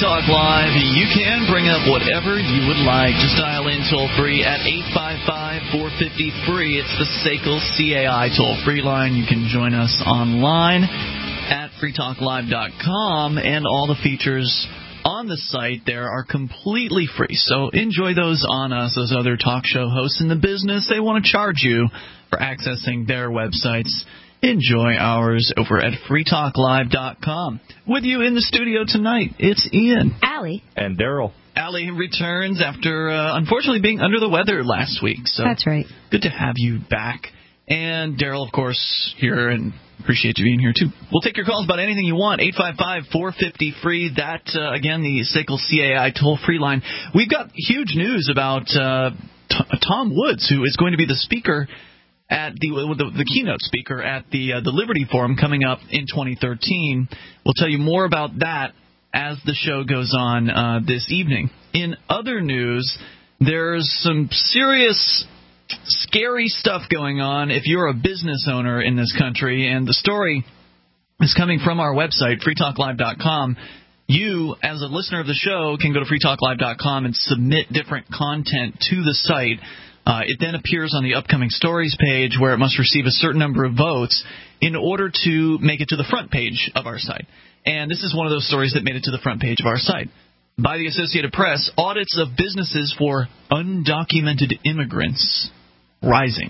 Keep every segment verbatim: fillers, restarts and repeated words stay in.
Talk Live. You can bring up whatever you would like. Just dial in toll-free at eight five five, four five zero, free. It's the S A C L C A I toll-free line. You can join us online at free talk live dot com, and all the features on the site there are completely free. So enjoy those on us. Those other talk show hosts in the business, they want to charge you for accessing their websites. Enjoy ours over at free talk live dot com. With you in the studio tonight, it's Ian. Allie. And Daryl. Allie returns after, uh, unfortunately, being under the weather last week. So that's right. Good to have you back. And Daryl, of course, here, and appreciate you being here, too. We'll take your calls about anything you want. eight five five, four five zero, free. That, uh, again, the S A C L C A I toll-free line. We've got huge news about uh, T- Tom Woods, who is going to be the speaker at the, the the keynote speaker at the uh, the Liberty Forum coming up in twenty thirteen. We'll tell you more about that as the show goes on uh, this evening. In other news, there's some serious, scary stuff going on if you're a business owner in this country, and the story is coming from our website, free talk live dot com. You, as a listener of the show, can go to free talk live dot com and submit different content to the site. Uh, it then appears on the upcoming stories page, where it must receive a certain number of votes in order to make it to the front page of our site. And this is one of those stories that made it to the front page of our site. By the Associated Press, audits of businesses for undocumented immigrants rising.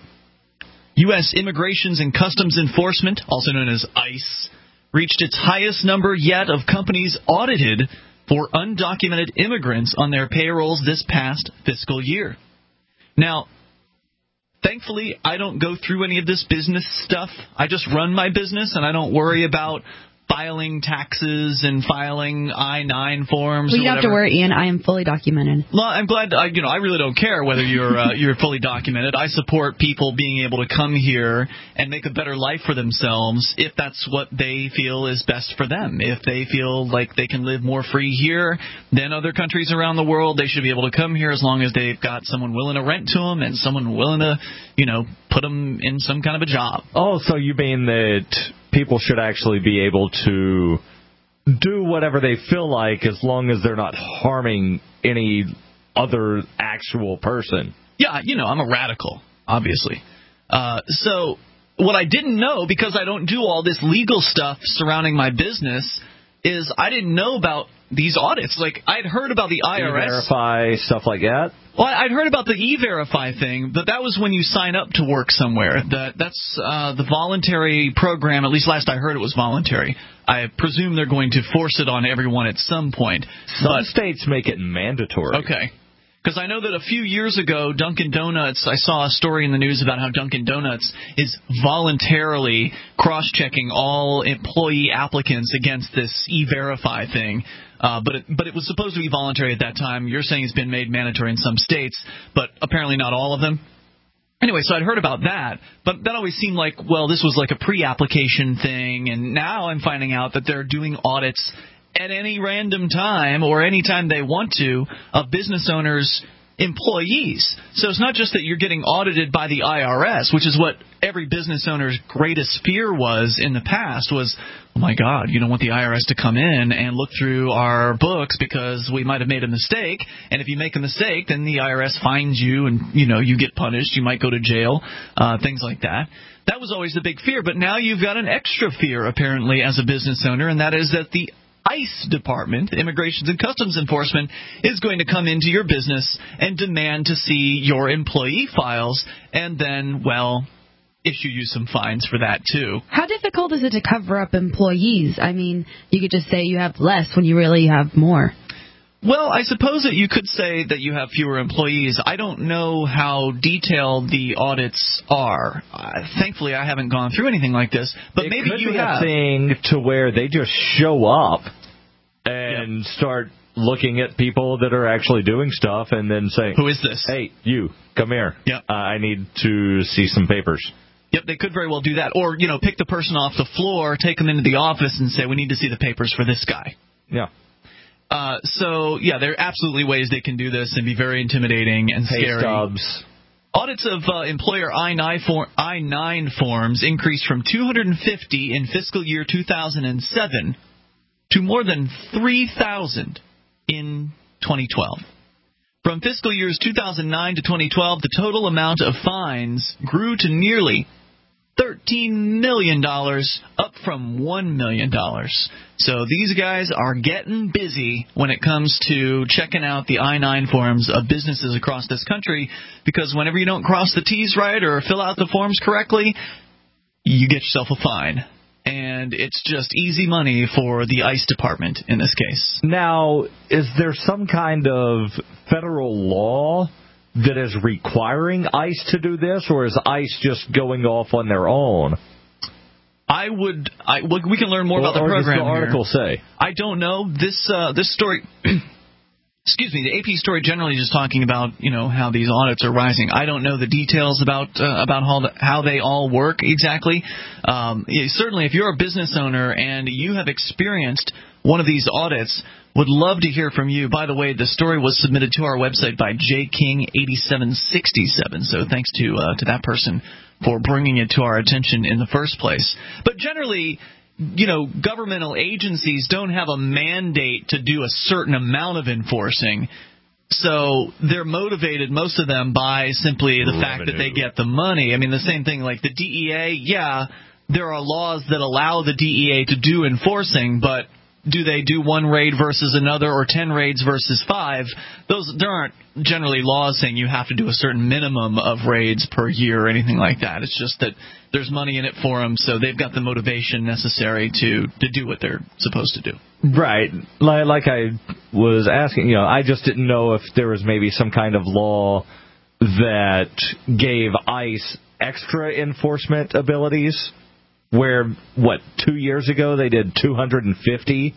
U S Immigrations and Customs Enforcement, also known as ICE, reached its highest number yet of companies audited for undocumented immigrants on their payrolls this past fiscal year. Now, thankfully, I don't go through any of this business stuff. I just run my business, and I don't worry about filing taxes and filing I nine forms. Well, you or don't have to worry, Ian. I am fully documented. Well, I'm glad. I, you know, I really don't care whether you're uh, you're fully documented. I support people being able to come here and make a better life for themselves if that's what they feel is best for them. If they feel like they can live more free here than other countries around the world, they should be able to come here as long as they've got someone willing to rent to them and someone willing to, you know, put them in some kind of a job. Oh, so you mean that people should actually be able to do whatever they feel like as long as they're not harming any other actual person? Yeah, you know, I'm a radical, obviously. Uh, so what I didn't know, because I don't do all this legal stuff surrounding my business, is I didn't know about these audits. Like, I'd heard about the I R S. E-Verify, stuff like that? Well, I'd heard about the E-Verify thing, but that was when you sign up to work somewhere. That That's uh, the voluntary program. At least last I heard it was voluntary. I presume they're going to force it on everyone at some point. Some but, states make it mandatory. Okay. Because I know that a few years ago, Dunkin' Donuts, I saw a story in the news about how Dunkin' Donuts is voluntarily cross-checking all employee applicants against this E-Verify thing. Uh, but, it, but it was supposed to be voluntary at that time. You're saying it's been made mandatory in some states, but apparently not all of them. Anyway, so I'd heard about that, but that always seemed like, well, this was like a pre-application thing, and now I'm finding out that they're doing audits at any random time or any time they want to of business owners' employees. So it's not just that you're getting audited by the I R S, which is what every business owner's greatest fear was in the past, was, oh my God, you don't want the I R S to come in and look through our books because we might have made a mistake. And if you make a mistake, then the I R S fines you and, you know, you get punished. You might go to jail, uh, things like that. That was always the big fear. But now you've got an extra fear, apparently, as a business owner, and that is that the ICE department, Immigrations and Customs Enforcement, is going to come into your business and demand to see your employee files and then, well, issue you some fines for that, too. How difficult is it to cover up employees? I mean, you could just say you have less when you really have more. Well, I suppose that you could say that you have fewer employees. I don't know how detailed the audits are. Uh, thankfully, I haven't gone through anything like this, but it maybe could you be have. A thing to where they just show up and yep. start looking at people that are actually doing stuff and then saying, who is this? Hey, you, come here. Yep. Uh, I need to see some papers. Yep, they could very well do that. Or, you know, pick the person off the floor, take them into the office and say, we need to see the papers for this guy. Yeah. Uh, so, yeah, there are absolutely ways they can do this and be very intimidating and Pay scary. Stubs. Audits of uh, employer I nine forms increased from two hundred fifty in fiscal year two thousand seven to more than three thousand in twenty twelve. From fiscal years two thousand nine to twenty twelve, the total amount of fines grew to nearly thirteen million dollars, up from one million dollars. So these guys are getting busy when it comes to checking out the I nine forms of businesses across this country, because whenever you don't cross the T's right or fill out the forms correctly, you get yourself a fine. And it's just easy money for the ICE department in this case. Now, is there some kind of federal law that is requiring ICE to do this, or is ICE just going off on their own? I would. I, we can learn more or, about the or program. Does the article here. say? I don't know. This uh, this story. Excuse me. The A P story generally just talking about, you know, how these audits are rising. I don't know the details about uh, about how the, how they all work exactly. Um, certainly, if you're a business owner and you have experienced one of these audits, would love to hear from you. By the way, the story was submitted to our website by J King eighty-seven sixty-seven. So thanks to uh, to that person for bringing it to our attention in the first place. But generally, you know, governmental agencies don't have a mandate to do a certain amount of enforcing. So they're motivated, most of them, by simply the Revenue. fact that they get the money. I mean, the same thing like the D E A, yeah, there are laws that allow the D E A to do enforcing, but do they do one raid versus another or ten raids versus five? Those there aren't generally laws saying you have to do a certain minimum of raids per year or anything like that. It's just that there's money in it for them, so they've got the motivation necessary to, to do what they're supposed to do. Right. Like, like I was asking, you know, I just didn't know if there was maybe some kind of law that gave ICE extra enforcement abilities. Where, what, two years ago they did two hundred fifty,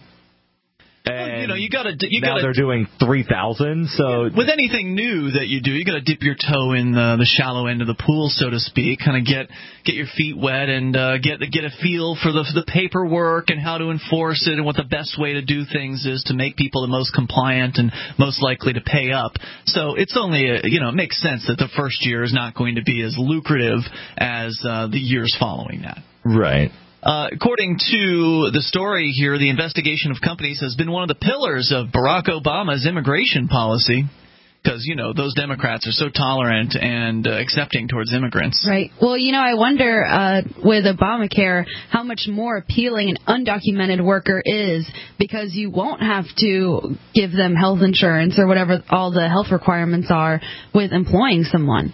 and well, you know, you gotta, you now gotta, they're doing three thousand. So with anything new that you do, you got to dip your toe in the, the shallow end of the pool, so to speak, kind of get get your feet wet and uh, get get a feel for the for the paperwork and how to enforce it and what the best way to do things is to make people the most compliant and most likely to pay up. So it's only a, you know, it makes sense that the first year is not going to be as lucrative as uh, the years following that. Right. Uh, according to the story here, the investigation of companies has been one of the pillars of Barack Obama's immigration policy because, you know, those Democrats are so tolerant and uh, accepting towards immigrants. Right. Well, you know, I wonder uh, with Obamacare how much more appealing an undocumented worker is, because you won't have to give them health insurance or whatever all the health requirements are with employing someone.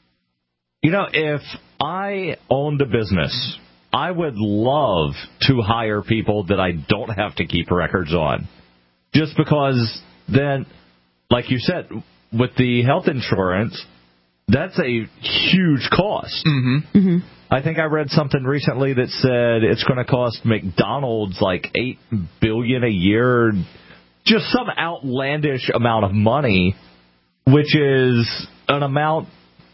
You know, if I owned a business, I would love to hire people that I don't have to keep records on. Just because then, like you said, with the health insurance, that's a huge cost. Mm-hmm. Mm-hmm. I think I read something recently that said it's going to cost McDonald's like eight billion dollars a year, just some outlandish amount of money, which is an amount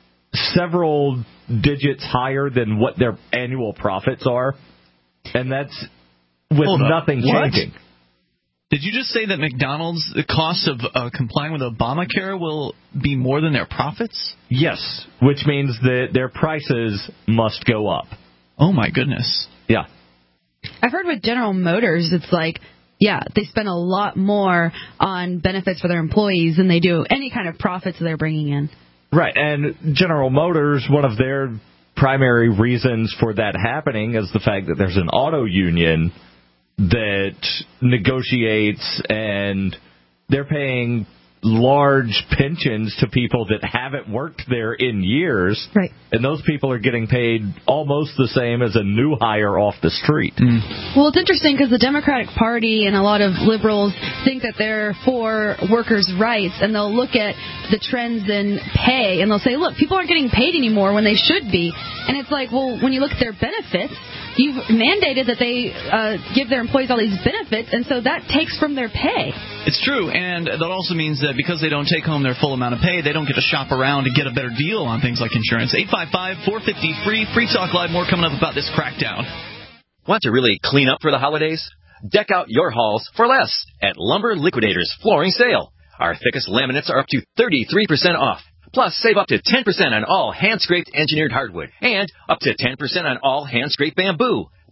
several digits higher than what their annual profits are, and that's with Hold nothing what? changing. Did you just say that McDonald's, the cost of uh, complying with Obamacare will be more than their profits? Yes, which means that their prices must go up. Oh, my goodness. Yeah. I've heard with General Motors, it's like, yeah, they spend a lot more on benefits for their employees than they do any kind of profits they're bringing in. Right, and General Motors, one of their primary reasons for that happening is the fact that there's an auto union that negotiates, and they're paying large pensions to people that haven't worked there in years. Right. And those people are getting paid almost the same as a new hire off the street. Mm. Well, it's interesting because the Democratic Party and a lot of liberals think that they're for workers' rights, and they'll look at the trends in pay, and they'll say, look, people aren't getting paid anymore when they should be. And it's like, well, when you look at their benefits, you've mandated that they uh, give their employees all these benefits, and so that takes from their pay. It's true, and that also means that because they don't take home their full amount of pay, they don't get to shop around and get a better deal on things like insurance. eight five five, four five zero, free. Free Talk Live. More coming up about this crackdown. Want to really clean up for the holidays? Deck out your halls for less at Lumber Liquidators Flooring Sale. Our thickest laminates are up to thirty-three percent off. Plus, save up to ten percent on all hand-scraped engineered hardwood and up to ten percent on all hand-scraped bamboo.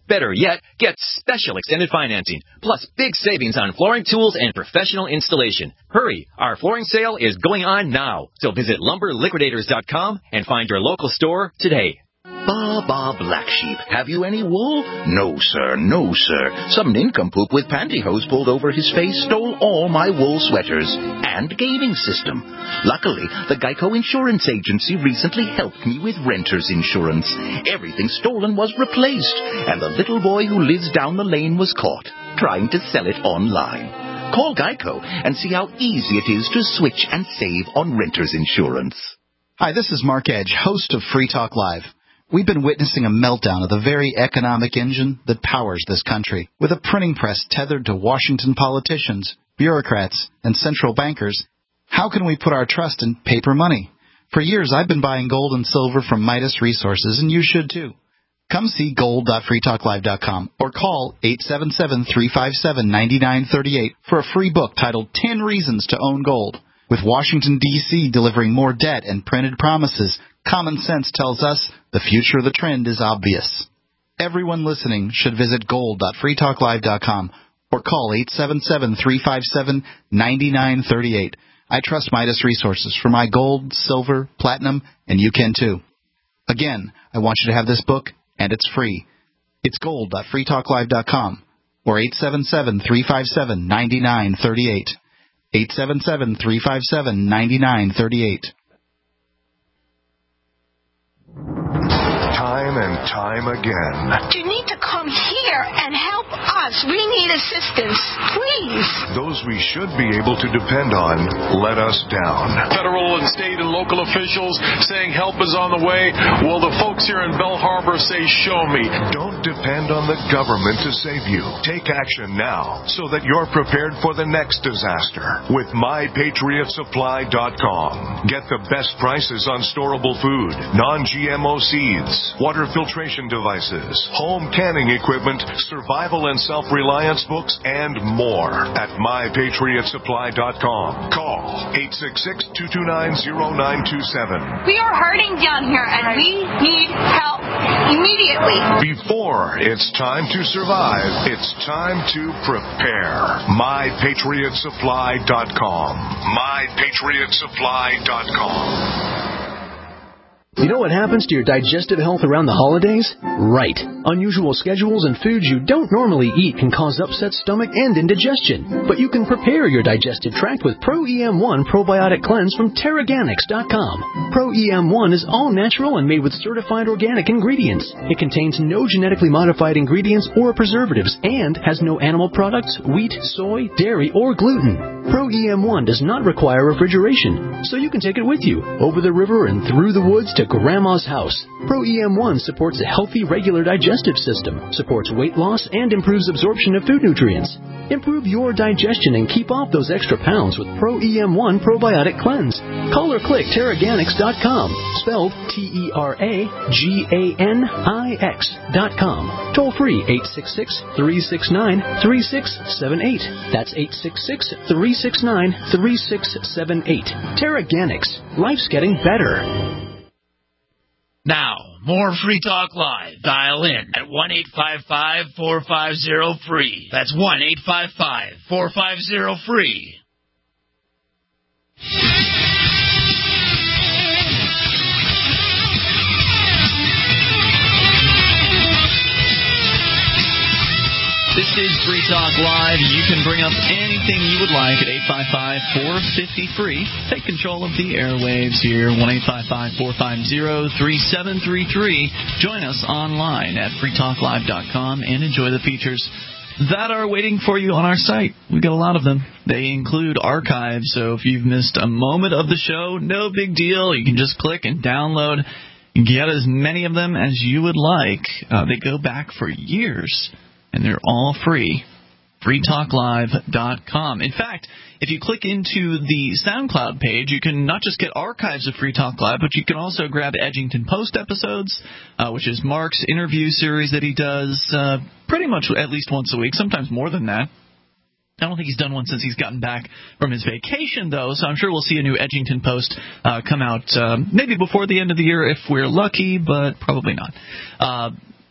Better yet, get special extended financing, plus big savings on flooring tools and professional installation. Hurry, our flooring sale is going on now. So visit lumber liquidators dot com and find your local store today. Bah, bah, black sheep. Have you any wool? No, sir, no, sir. Some nincompoop with pantyhose pulled over his face stole all my wool sweaters and gaming system. Luckily, the Geico Insurance Agency recently helped me with renter's insurance. Everything stolen was replaced, and the little boy who lives down the lane was caught trying to sell it online. Call Geico and see how easy it is to switch and save on renter's insurance. Hi, this is Mark Edge, host of Free Talk Live. We've been witnessing a meltdown of the very economic engine that powers this country. With a printing press tethered to Washington politicians, bureaucrats, and central bankers, how can we put our trust in paper money? For years, I've been buying gold and silver from Midas Resources, and you should too. Come see gold dot free talk live dot com or call eight seven seven, three five seven, nine nine three eight for a free book titled ten Reasons to Own Gold. With Washington, D C delivering more debt and printed promises, common sense tells us the future of the trend is obvious. Everyone listening should visit gold dot free talk live dot com or call eight seven seven, three five seven, nine nine three eight. I trust Midas Resources for my gold, silver, platinum, and you can too. Again, I want you to have this book, and it's free. It's gold dot free talk live dot com or eight seven seven, three five seven, nine nine three eight. eight seven seven, three five seven, nine nine three eight. Time and time again. You need to come here and help us. We need assistance, please. Those we should be able to depend on let us down. Federal and state and local officials saying help is on the way. Well, the folks here in Belle Harbor say, show me. Don't depend on the government to save you. Take action now so that you're prepared for the next disaster with my patriot supply dot com. Get the best prices on storable food, non G M O seeds, water filtration devices, home canning equipment, survival and self-reliance books, and more at my patriot supply dot com. Call eight six six, two two nine, zero nine two seven. We are hurting down here, and we need help immediately. Before it's time to survive, it's time to prepare. my patriot supply dot com. my patriot supply dot com. You know what happens to your digestive health around the holidays? Right. Unusual schedules and foods you don't normally eat can cause upset stomach and indigestion. But you can prepare your digestive tract with Pro E M one Probiotic Cleanse from Terraganics dot com. Pro E M one is all natural and made with certified organic ingredients. It contains no genetically modified ingredients or preservatives and has no animal products, wheat, soy, dairy, or gluten. Pro E M one does not require refrigeration, so you can take it with you over the river and through the woods to Grandma's house. Pro E M one supports a healthy, regular digestive system, supports weight loss, and improves absorption of food nutrients. Improve your digestion and keep off those extra pounds with Pro E M one Probiotic Cleanse. Call or click Terraganics dot com, spelled T E R A G A N I X dot com. Toll free eight six six, three six nine, three six seven eight. That's eight six six, three six nine, three six seven eight. Terraganics. Life's getting better. Now, more Free Talk Live. Dial in at one eight five five, four five zero, free. That's one eight five five, four five zero, free. This is Free Talk Live. You can bring up anything you would like at eight five five, four five zero, free. Take control of the airwaves here, one eight five five, four five zero, three seven three three. Join us online at free talk live dot com and enjoy the features that are waiting for you on our site. We've got a lot of them. They include archives, so if you've missed a moment of the show, no big deal. You can just click and download and get as many of them as you would like. Uh, they go back for years. And they're all free. free talk live dot com. In fact, if you click into the SoundCloud page, you can not just get archives of Free Talk Live, but you can also grab Edgington Post episodes, uh, which is Mark's interview series that he does uh, pretty much at least once a week, sometimes more than that. I don't think he's done one since he's gotten back from his vacation, though, so I'm sure we'll see a new Edgington Post uh, come out uh, maybe before the end of the year if we're lucky, but probably not. Uh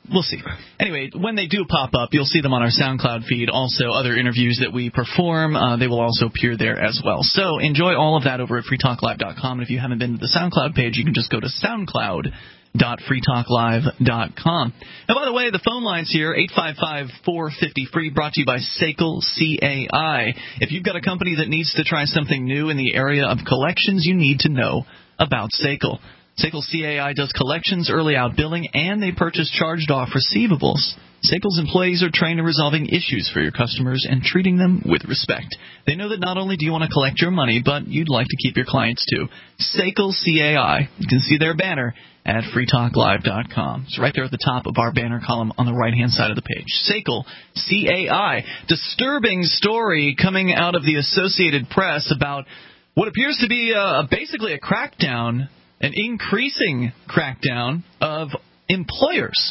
we'll see. Anyway, when they do pop up, you'll see them on our SoundCloud feed. Also, other interviews that we perform, uh, they will also appear there as well. So enjoy all of that over at free talk live dot com. And if you haven't been to the SoundCloud page, you can just go to soundcloud dot free talk live dot com. Now, by the way, the phone line's here, eight five five, four five zero, free, brought to you by S A C L C A I. If you've got a company that needs to try something new in the area of collections, you need to know about S A C L. S A C L C A I does collections, early out billing, and they purchase charged-off receivables. S A C L's employees are trained in resolving issues for your customers and treating them with respect. They know that not only do you want to collect your money, but you'd like to keep your clients too. S A C L C A I. You can see their banner at free talk live dot com. It's right there at the top of our banner column on the right-hand side of the page. S A C L C A I. Disturbing story coming out of the Associated Press about what appears to be uh, basically a crackdown, an increasing crackdown of employers.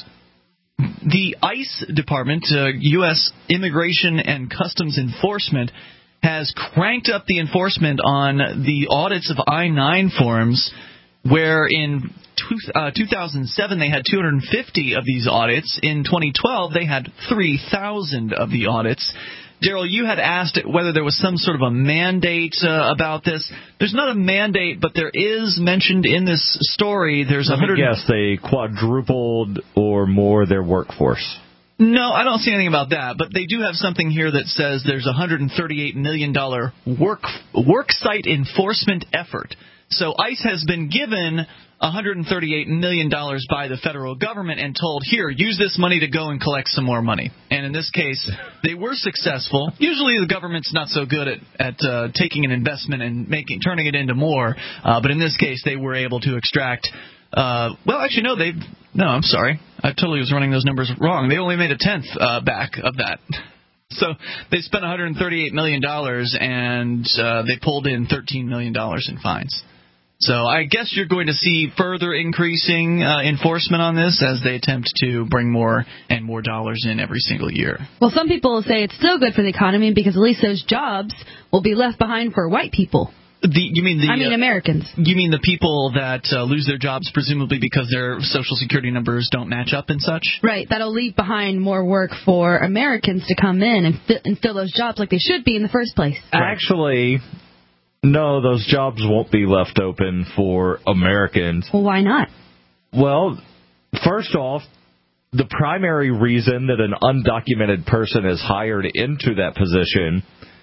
The ICE Department, uh, U S Immigration and Customs Enforcement, has cranked up the enforcement on the audits of I nine forms, where in two, uh, two thousand seven they had two hundred fifty of these audits. In twenty twelve, they had three thousand of the audits. Daryl, you had asked whether there was some sort of a mandate uh, about this. There's not a mandate, but there is mentioned in this story. There's Let one hundred. me guess, they quadrupled or more their workforce. No, I don't see anything about that, but they do have something here that says there's a one hundred thirty-eight million dollars work work site enforcement effort. So ICE has been given one hundred thirty-eight million dollars by the federal government and told, here, use this money to go and collect some more money. And in this case, they were successful. Usually the government's not so good at, at uh, taking an investment and making turning it into more. Uh, but in this case, they were able to extract uh, – well, actually, no, they – no, I'm sorry. I totally was running those numbers wrong. They only made a tenth uh, back of that. So they spent one hundred thirty-eight million dollars and uh, they pulled in thirteen million dollars in fines. So I guess you're going to see further increasing uh, enforcement on this as they attempt to bring more and more dollars in every single year. Well, some people say it's still good for the economy because at least those jobs will be left behind for white people. The, you mean the? I mean uh, Americans. You mean the people that uh, lose their jobs presumably because their Social Security numbers don't match up and such? Right. That'll leave behind more work for Americans to come in and, fi- and fill those jobs like they should be in the first place. Actually, no, those jobs won't be left open for Americans. Well, why not? Well, first off, the primary reason that an undocumented person is hired into that position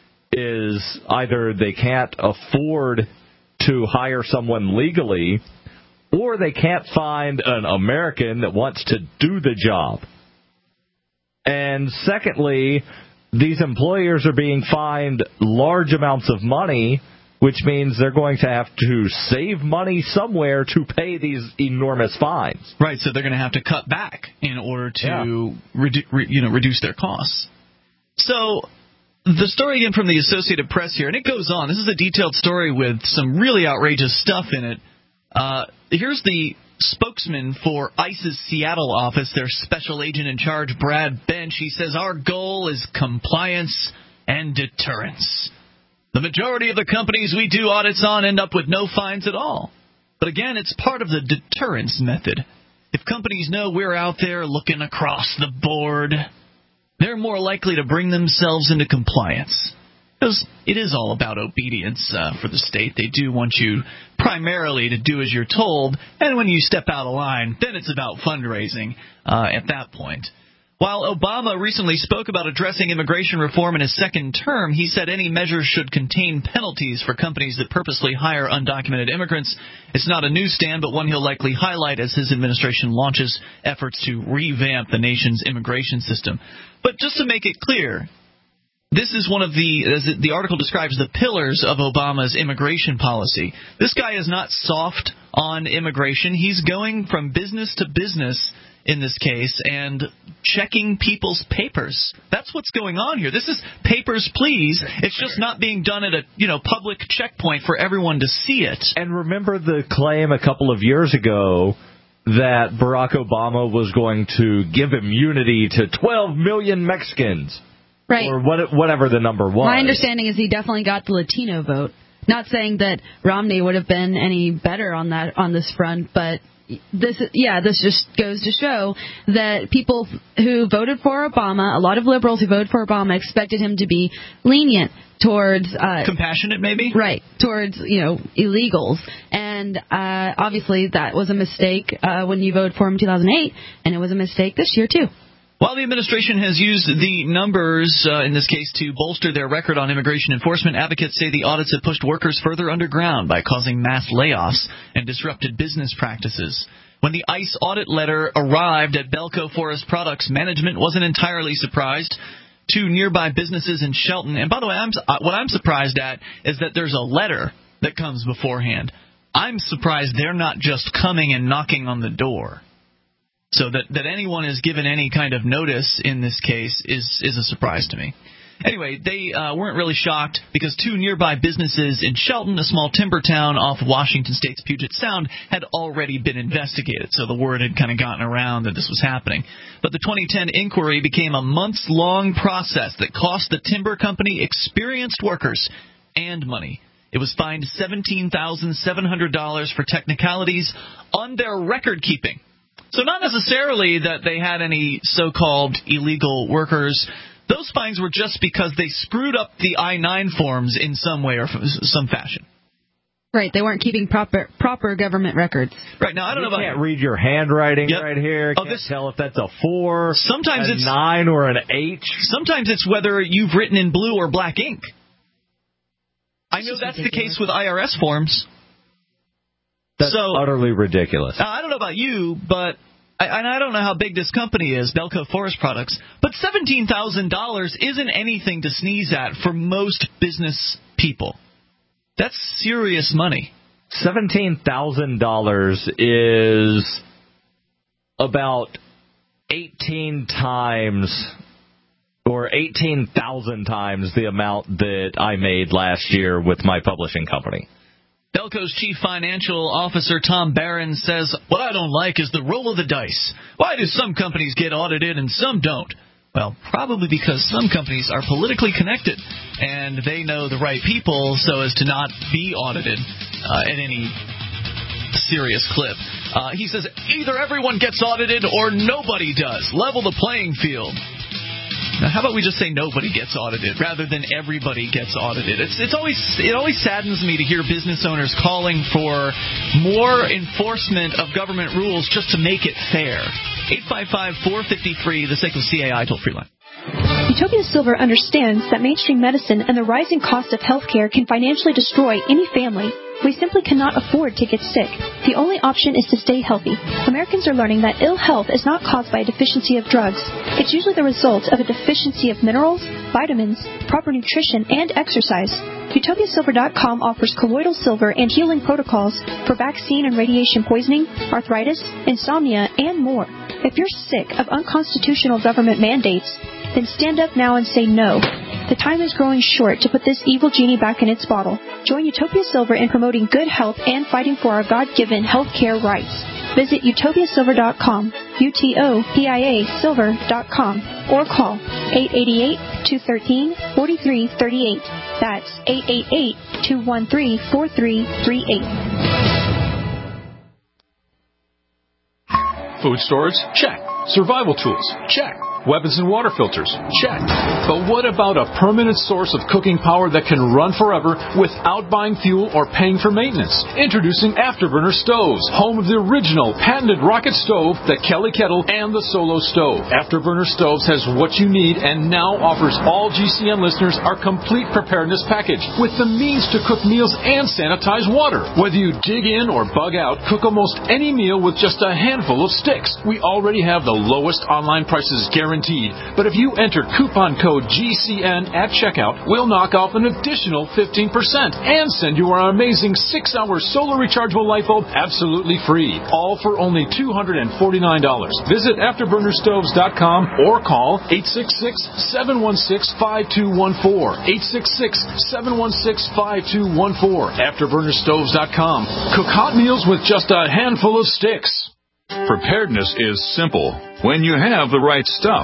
is either they can't afford to hire someone legally, or they can't find an American that wants to do the job. And secondly, these employers are being fined large amounts of money, which means they're going to have to save money somewhere to pay these enormous fines. Right, so they're going to have to cut back in order to Yeah. redu- re- you know, reduce their costs. So the story again from the Associated Press here, and it goes on. This is a detailed story with some really outrageous stuff in it. Uh, here's the spokesman for ICE's Seattle office, their special agent in charge, Brad Bench. He says, our goal is compliance and deterrence. The majority of the companies we do audits on end up with no fines at all. But again, it's part of the deterrence method. If companies know we're out there looking across the board, they're more likely to bring themselves into compliance. Because it is all about obedience uh, for the state. They do want you primarily to do as you're told, and when you step out of line, then it's about fundraising uh, at that point. While Obama recently spoke about addressing immigration reform in his second term, he said any measure should contain penalties for companies that purposely hire undocumented immigrants. It's not a newsstand, but one he'll likely highlight as his administration launches efforts to revamp the nation's immigration system. But just to make it clear, this is one of the, as the article describes, the pillars of Obama's immigration policy. This guy is not soft on immigration. He's going from business to business in this case and checking people's papers. That's what's going on here. This is papers, please. It's just not being done at a, you know, public checkpoint for everyone to see it. And remember the claim a couple of years ago that Barack Obama was going to give immunity to twelve million Mexicans. Right. Or what, whatever the number was. My understanding is he definitely got the Latino vote. Not saying that Romney would have been any better on that on this front, but this, yeah, this just goes to show that people who voted for Obama, a lot of liberals who voted for Obama, expected him to be lenient towards uh, compassionate, maybe, right, towards you know illegals, and uh, obviously that was a mistake uh, when you voted for him in two thousand eight, and it was a mistake this year too. While the administration has used the numbers, uh, in this case, to bolster their record on immigration enforcement, advocates say the audits have pushed workers further underground by causing mass layoffs and disrupted business practices. When the ICE audit letter arrived at Belco Forest Products, management wasn't entirely surprised. Two nearby businesses in Shelton, and by the way, I'm, uh, what I'm surprised at is that there's a letter that comes beforehand. I'm surprised they're not just coming and knocking on the door. So that, that anyone is given any kind of notice in this case is, is a surprise to me. Anyway, they uh, weren't really shocked because two nearby businesses in Shelton, a small timber town off Washington State's Puget Sound, had already been investigated. So the word had kind of gotten around that this was happening. But the twenty ten inquiry became a months-long process that cost the timber company experienced workers and money. It was fined seventeen thousand seven hundred dollars for technicalities on their record-keeping. So not necessarily that they had any so-called illegal workers. Those fines were just because they screwed up the I nine forms in some way or some fashion. Right, they weren't keeping proper proper government records. Right, now I don't you know about... You can't read your handwriting yep. right here. Oh, Can't this... tell if that's a four, sometimes a it's... nine, or an H. Sometimes it's whether you've written in blue or black ink. I know that's the case with I R S forms. That's so, utterly ridiculous. I don't know about you, but I, and I don't know how big this company is, Belco Forest Products, but seventeen thousand dollars isn't anything to sneeze at for most business people. That's serious money. seventeen thousand dollars is about eighteen times or eighteen thousand times the amount that I made last year with my publishing company. Belco's chief financial officer, Tom Barron, says, "What I don't like is the roll of the dice. Why do some companies get audited and some don't? Well, probably because some companies are politically connected, and they know the right people so as to not be audited uh, at any serious clip." Uh, he says, either everyone gets audited or nobody does. Level the playing field. Now, how about we just say nobody gets audited rather than everybody gets audited? It's it's always it always saddens me to hear business owners calling for more enforcement of government rules just to make it fair. eight five five, four five zero, free, the SACL C A I toll-free line. Utopia Silver understands that mainstream medicine and the rising cost of healthcare can financially destroy any family. We simply cannot afford to get sick. The only option is to stay healthy. Americans are learning that ill health is not caused by a deficiency of drugs. It's usually the result of a deficiency of minerals, vitamins, proper nutrition, and exercise. Utopia Silver dot com offers colloidal silver and healing protocols for vaccine and radiation poisoning, arthritis, insomnia, and more. If you're sick of unconstitutional government mandates, then stand up now and say no. The time is growing short to put this evil genie back in its bottle. Join Utopia Silver in promoting good health and fighting for our God-given health care rights. Visit Utopia Silver dot com, U T O P I A Silver dot com, or call eight eight eight, two one three, four three three eight. That's eight eight eight, two one three, four three three eight. Food storage? Check. Survival tools? Check. Weapons and water filters? Check. But what about a permanent source of cooking power that can run forever without buying fuel or paying for maintenance? Introducing Afterburner Stoves, home of the original patented rocket stove, the Kelly Kettle, and the Solo Stove. Afterburner Stoves has what you need and now offers all G C N listeners our complete preparedness package with the means to cook meals and sanitize water. Whether you dig in or bug out, cook almost any meal with just a handful of sticks. We already have the lowest online prices guaranteed. But if you enter coupon code G C N at checkout, we'll knock off an additional fifteen percent and send you our amazing six hour solar rechargeable light bulb absolutely free. All for only two hundred forty-nine dollars. Visit afterburner stoves dot com or call eight six six, seven one six, five two one four. eight six six, seven one six, five two one four. afterburner stoves dot com. Cook hot meals with just a handful of sticks. Preparedness is simple when you have the right stuff.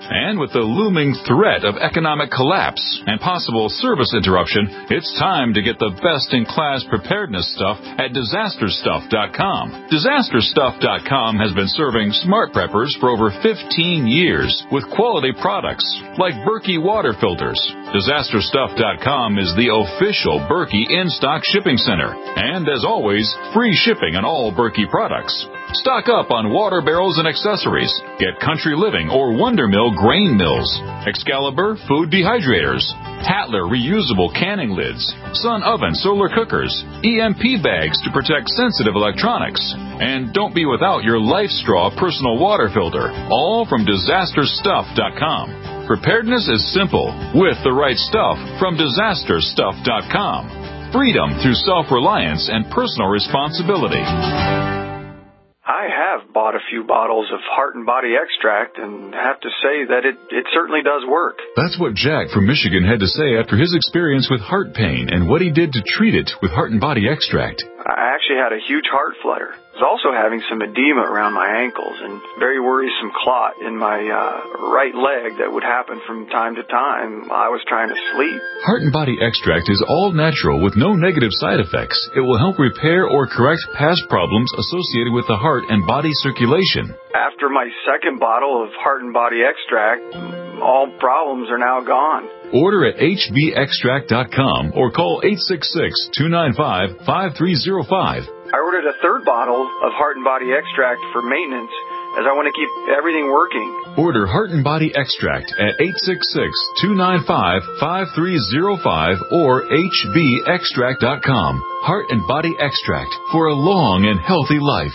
And with the looming threat of economic collapse and possible service interruption, it's time to get the best-in-class preparedness stuff at disaster stuff dot com. disaster stuff dot com has been serving smart preppers for over fifteen years with quality products like Berkey water filters. disaster stuff dot com is the official Berkey in-stock shipping center. And as always, free shipping on all Berkey products. Stock up on water barrels and accessories. Get Country Living or Wonder Mill grain mills, Excalibur food dehydrators, Hatler reusable canning lids, Sun oven solar cookers, E M P bags to protect sensitive electronics. And don't be without your Life Straw personal water filter, all from disaster stuff dot com. Preparedness is simple with the right stuff from disaster stuff dot com. Freedom through self-reliance and personal responsibility. I have bought a few bottles of Heart and Body Extract and have to say that it, it certainly does work. That's what Jack from Michigan had to say after his experience with heart pain and what he did to treat it with Heart and Body Extract. I actually had a huge heart flutter. I was also having some edema around my ankles and very worrisome clot in my uh, right leg that would happen from time to time while I was trying to sleep. Heart and Body Extract is all natural with no negative side effects. It will help repair or correct past problems associated with the heart and body circulation. After my second bottle of Heart and Body Extract, all problems are now gone. Order at H B extract dot com or call eight six six, two nine five, five three zero five. I ordered a third bottle of Heart and Body Extract for maintenance as I want to keep everything working. Order Heart and Body Extract at eight six six, two nine five, five three zero five or H B extract dot com. Heart and Body Extract for a long and healthy life.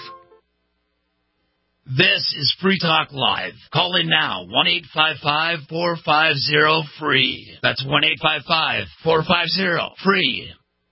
This is Free Talk Live. Call in now, one eight five five, four five zero, free. That's one eight five five, four five zero, free.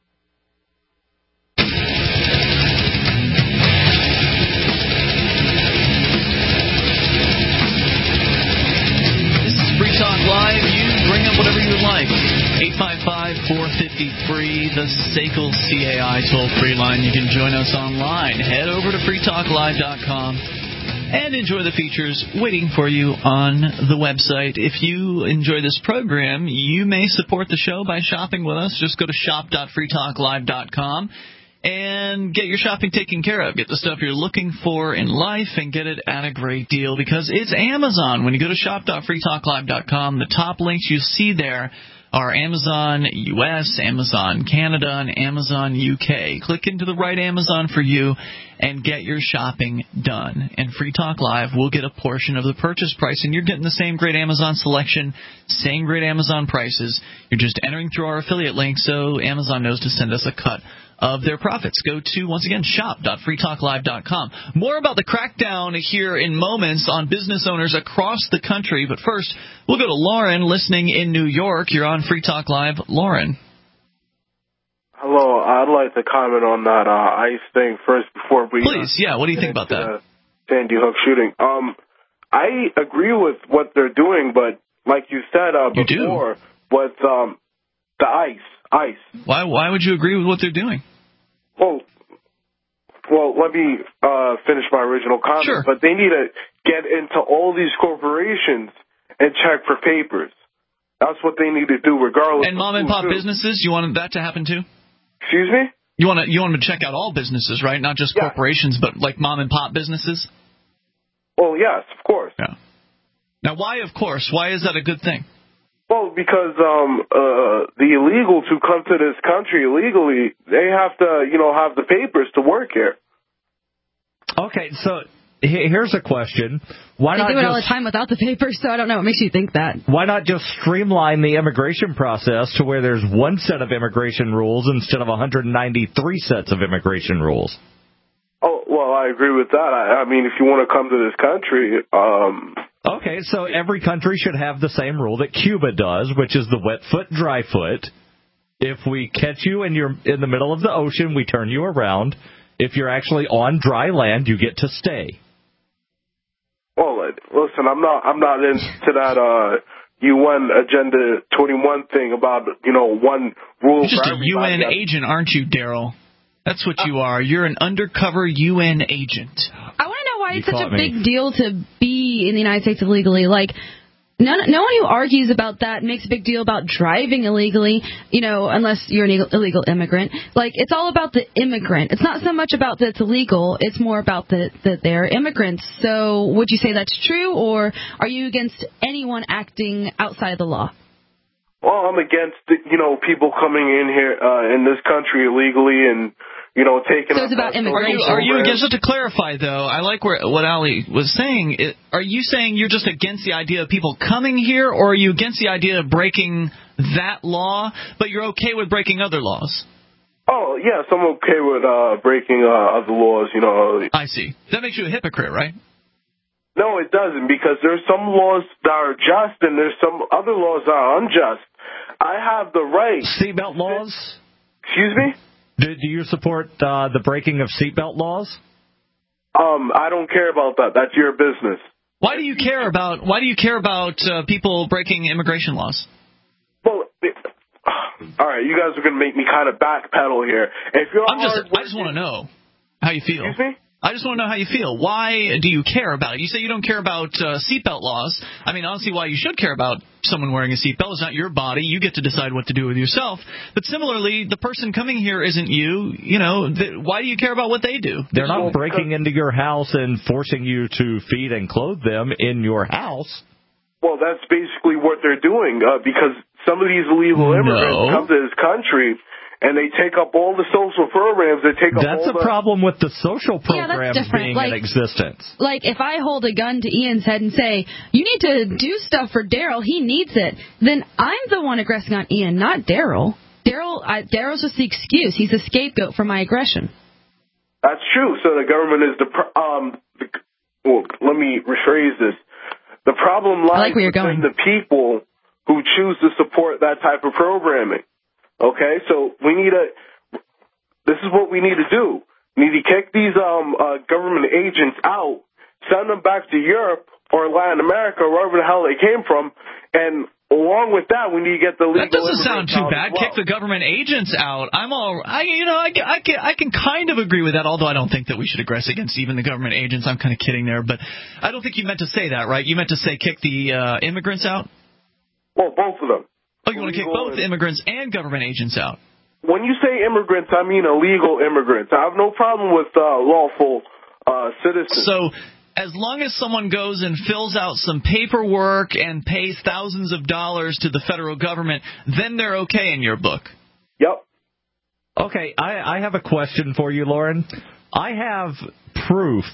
This is Free Talk Live. You bring up whatever you would like. eight five five, four five zero, free, the S A C L C A I toll-free line. You can join us online. Head over to free talk live dot com. And enjoy the features waiting for you on the website. If you enjoy this program, you may support the show by shopping with us. Just go to shop dot free talk live dot com and get your shopping taken care of. Get the stuff you're looking for in life and get it at a great deal because it's Amazon. When you go to shop dot free talk live dot com, the top links you see there are Amazon U S, Amazon Canada, and Amazon U K. Click into the right Amazon for you and get your shopping done. And Free Talk Live will get a portion of the purchase price, and you're getting the same great Amazon selection, same great Amazon prices. You're just entering through our affiliate link so Amazon knows to send us a cut of their profits. Go to, once again, shop dot free talk live dot com. More about the crackdown here in moments on business owners across the country. But first, we'll go to Lauren listening in New York. You're on Free Talk Live. Lauren. Hello. I'd like to comment on that uh, ICE thing first before we... Please, yeah. What do you think about that? Sandy Hook shooting. Um, I agree with what they're doing, but like you said uh, you before, with um, the ICE, ICE. Why, why would you agree with what they're doing? Well, well, let me uh, finish my original comment. Sure. But they need to get into all these corporations and check for papers. That's what they need to do, regardless. And mom and pop businesses, you want that to happen too? Excuse me? You want to you want them to check out all businesses, right? Not just yeah. corporations, but like mom and pop businesses. Well, yes, of course. Yeah. Now, why, of course? Why is that a good thing? Well, because um, uh, the illegals who come to this country illegally, they have to, you know, have the papers to work here. Okay, so here's a question. Why they not do it just, all the time without the papers, so I don't know what makes you think that. Why not just streamline the immigration process to where there's one set of immigration rules instead of one hundred ninety-three sets of immigration rules? Oh, well, I agree with that. I, I mean, if you want to come to this country... Um, okay, so every country should have the same rule that Cuba does, which is the wet foot, dry foot. If we catch you and you're in the middle of the ocean, we turn you around. If you're actually on dry land, you get to stay. Well, listen, I'm not I'm not into that uh, U N Agenda twenty-one thing about, you know, one rule. You're just for a U N agent, aren't you, Daryl? That's what you are. You're an undercover U N agent. I want to know why You it's such a caught me. big deal to be in the United States illegally. Like, None, no one who argues about that makes a big deal about driving illegally, you know, unless you're an illegal, illegal immigrant. Like, it's all about the immigrant. It's not so much about that it's illegal. It's more about that the, they're immigrants. So would you say that's true, or are you against anyone acting outside the law? Well, I'm against, you know, people coming in here uh, in this country illegally and, you know, taking. So it's about immigration. Are you, are you against it? To clarify, though, I like where, what Ali was saying. It, are you saying you're just against the idea of people coming here, or are you against the idea of breaking that law, but you're okay with breaking other laws? Oh, yes, I'm okay with uh, breaking uh, other laws, you know. I see. That makes you a hypocrite, right? No, it doesn't, because there's some laws that are just and there's some other laws that are unjust. I have the right. Seatbelt laws? Excuse me? Do, do you support uh, the breaking of seatbelt laws? Um, I don't care about that. That's your business. Why do you care about Why do you care about uh, people breaking immigration laws? Well, it, all right, you guys are going to make me kind of backpedal here. If you're I'm just, I just want to know how you feel. Excuse me? I just want to know how you feel. Why do you care about it? You say you don't care about uh, seatbelt laws. I mean, honestly, why you should care about someone wearing a seatbelt. It's not your body. You get to decide what to do with yourself. But similarly, the person coming here isn't you. You know, th- why do you care about what they do? They're not breaking into your house and forcing you to feed and clothe them in your house. Well, that's basically what they're doing, uh, because some of these illegal immigrants No. come to this country and they take up all the social programs. They take up That's all a the... problem with the social Yeah, that's programs different. being Like- in existence. Like, if I hold a gun to Ian's head and say, you need to do stuff for Daryl, he needs it, then I'm the one aggressing on Ian, not Daryl. Daryl, I- Daryl's just the excuse. He's a scapegoat for my aggression. That's true. So the government is the... Pro- um. The, well, let me rephrase this. The problem lies I like where you're within going. the people who choose to support that type of programming. Okay? So we need a... This is what we need to do. We need to kick these um, uh, government agents out, send them back to Europe or Latin America, wherever the hell they came from, and along with that, we need to get the legal. That doesn't sound immigrants too out bad. as well. Kick the government agents out. I'm all, I, you know, I, I, can, I can kind of agree with that, although I don't think that we should aggress against even the government agents. I'm kind of kidding there, but I don't think you meant to say that, right? You meant to say kick the uh, immigrants out? Well, both of them. Oh, you want to kick both immigrants and government agents out? When you say immigrants, I mean illegal immigrants. I have no problem with uh, lawful uh, citizens. So as long as someone goes and fills out some paperwork and pays thousands of dollars to the federal government, then they're okay in your book. Yep. Okay, I, I have a question for you, Lauren. I have proof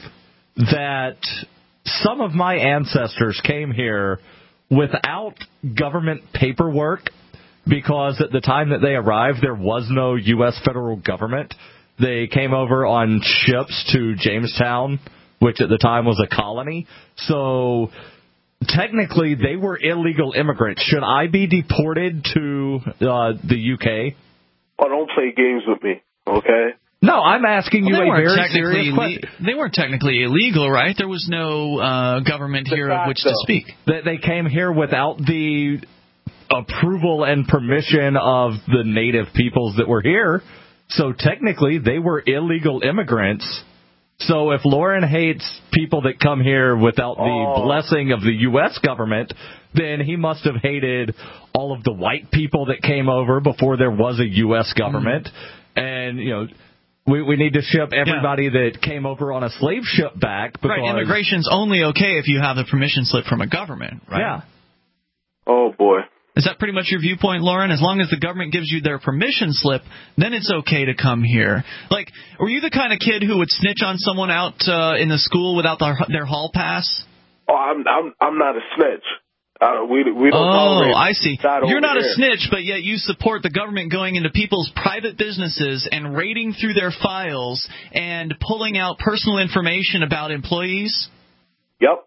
that some of my ancestors came here without government paperwork, because at the time that they arrived, there was no U S federal government. They came over on ships to Jamestown, which at the time was a colony. So technically, they were illegal immigrants. Should I be deported to uh, the U K? Oh, don't play games with me, okay? No, I'm asking you well, they a weren't very technically serious question. le- They weren't technically illegal, right? There was no uh, government here of which to speak. That they came here without the approval and permission of the native peoples that were here. So technically, they were illegal immigrants. So if Lauren hates people that come here without the Oh. blessing of the U S government, then he must have hated all of the white people that came over before there was a U S government. Mm-hmm. And, you know, we, we need to ship everybody yeah. that came over on a slave ship back. Because, right, immigration's only okay if you have the permission slip from a government, right? Yeah. Oh, boy. Is that pretty much your viewpoint, Lauren? As long as the government gives you their permission slip, then it's okay to come here. Like, were you the kind of kid who would snitch on someone out uh, in the school without the, their hall pass? Oh, I'm I'm I'm not a snitch. Uh, we we don't. Oh, I see. You're not here. a snitch, but yet you support the government going into people's private businesses and raiding through their files and pulling out personal information about employees? Yep.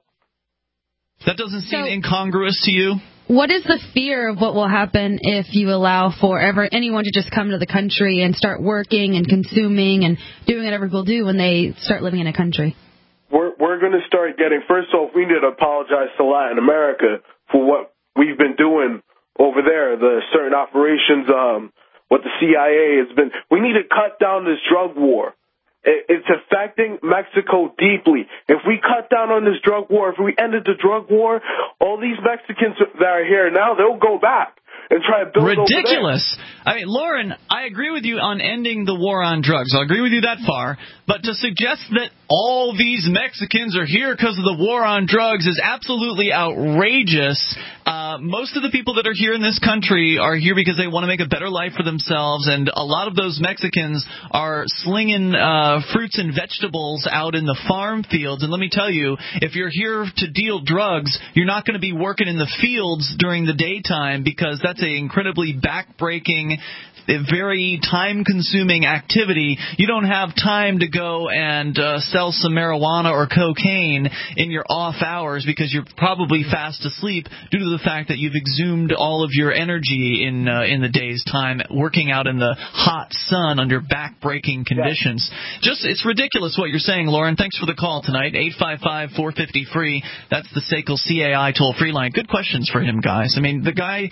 That doesn't seem So, incongruous to you? What is the fear of what will happen if you allow for ever anyone to just come to the country and start working and consuming and doing whatever people do when they start living in a country? We're we're going to start getting. First off, we need to apologize to Latin America for what we've been doing over there. The certain operations, um, what the C I A has been. We need to cut down this drug war. It's affecting Mexico deeply. If we cut down on this drug war, if we ended the drug war, all these Mexicans that are here now, they'll go back and try to build ridiculous. I mean, Lauren, I agree with you on ending the war on drugs. I'll agree with you that far. But to suggest that all these Mexicans are here because of the war on drugs is absolutely outrageous. Uh, most of the people that are here in this country are here because they want to make a better life for themselves, and a lot of those Mexicans are slinging uh, fruits and vegetables out in the farm fields. And let me tell you, if you're here to deal drugs, you're not going to be working in the fields during the daytime, because that's an incredibly backbreaking, a very time-consuming activity. You don't have time to go and uh, sell some marijuana or cocaine in your off hours because you're probably fast asleep due to the fact that you've exhumed all of your energy in uh, in the day's time working out in the hot sun under back-breaking conditions. Yeah. Just it's ridiculous what you're saying, Lauren. Thanks for the call tonight. eight five five, four five zero, free. That's the S A C L C A I toll-free line. Good questions for him, guys. I mean, the guy...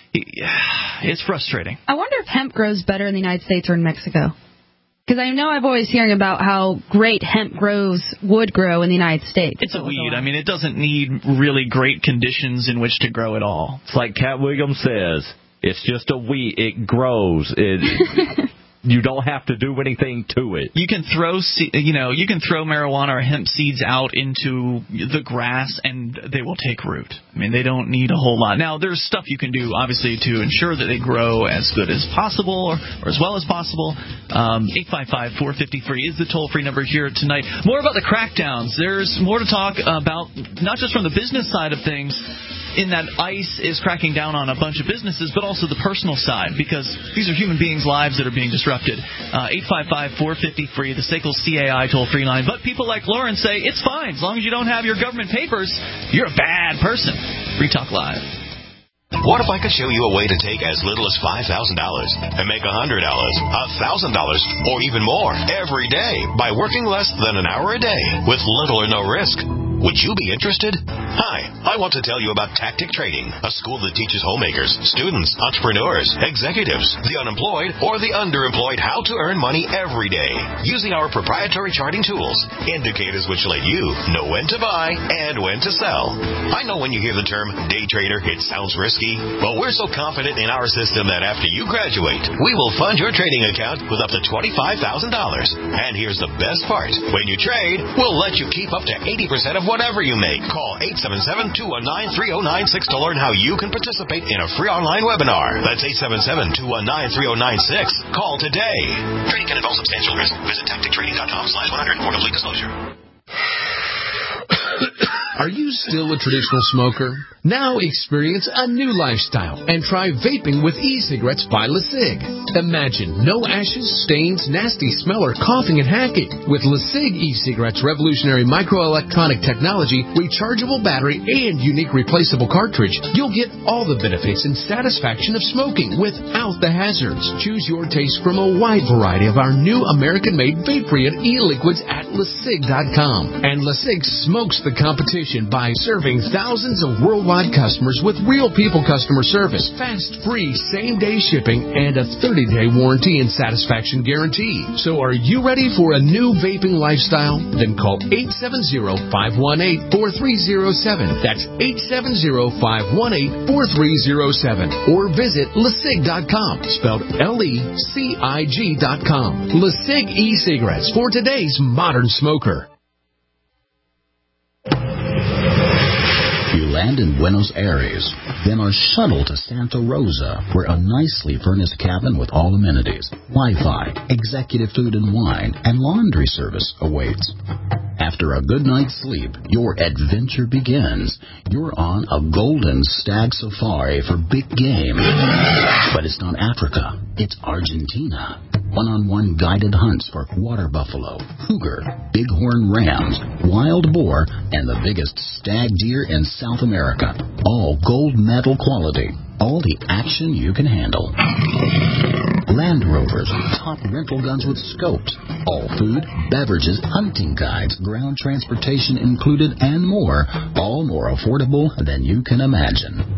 It's frustrating. I wonder if hemp grows better in the United States or in Mexico. Because I know I've always hearing about how great hemp grows would grow in the United States. It's a weed. I mean, it doesn't need really great conditions in which to grow at all. It's like Cat Williams says, it's just a weed. It grows. It... You don't have to do anything to it. You can throw, you know, you can throw marijuana or hemp seeds out into the grass, and they will take root. I mean, they don't need a whole lot. Now, there's stuff you can do, obviously, to ensure that they grow as good as possible or, or as well as possible. Um, eight five five, four five zero, free is the toll-free number here tonight. More about the crackdowns. There's more to talk about, not just from the business side of things, in that ICE is cracking down on a bunch of businesses, but also the personal side, because these are human beings' lives that are being disrupted. Uh, eight five five, four five zero, free, the S A C L C A I toll-free line. But people like Lauren say, it's fine. As long as you don't have your government papers, you're a bad person. Free Talk Live. What if I could show you a way to take as little as five thousand dollars and make one hundred dollars, one thousand dollars, or even more every day by working less than an hour a day with little or no risk? Would you be interested? Hi, I want to tell you about Tactic Trading, a school that teaches homemakers, students, entrepreneurs, executives, the unemployed, or the underemployed how to earn money every day using our proprietary charting tools, indicators which let you know when to buy and when to sell. I know when you hear the term day trader, it sounds risky, but we're so confident in our system that after you graduate, we will fund your trading account with up to twenty-five thousand dollars. And here's the best part. When you trade, we'll let you keep up to eighty percent of whatever you make. Call eight seven seven, two one nine, three zero nine six to learn how you can participate in a free online webinar. That's eight seven seven, two one nine, three zero nine six. Call today. Trading can involve substantial risk. Visit tactic trading dot com slash one hundred for complete disclosure. Are you still a traditional smoker? Now experience a new lifestyle and try vaping with e-cigarettes by LeSig. Imagine no ashes, stains, nasty smell, or coughing and hacking. With LeSig e-cigarettes' revolutionary microelectronic technology, rechargeable battery, and unique replaceable cartridge, you'll get all the benefits and satisfaction of smoking without the hazards. Choose your taste from a wide variety of our new American-made vape-free e-liquids at LeSig dot com. And LeSig smokes the competition by serving thousands of worldwide customers with real people customer service, fast, free, same-day shipping, and a thirty-day warranty and satisfaction guarantee. So are you ready for a new vaping lifestyle? Then call eight seven zero, five one eight, four three zero seven. That's eight seven zero, five one eight, four three zero seven. Or visit LeSig dot com, spelled L E C I G dot com. LeSig e-cigarettes for today's modern smoker. You land in Buenos Aires, then are shuttled to Santa Rosa, where a nicely furnished cabin with all amenities, Wi-Fi, executive food and wine, and laundry service awaits. After a good night's sleep, your adventure begins. You're on a golden stag safari for big game. But it's not Africa, it's Argentina. One-on-one guided hunts for water buffalo, cougar, bighorn rams, wild boar, and the biggest stag deer in South America. All gold medal quality. All the action you can handle. Land Rovers, top rental guns with scopes. All food, beverages, hunting guides, ground transportation included, and more. All more affordable than you can imagine.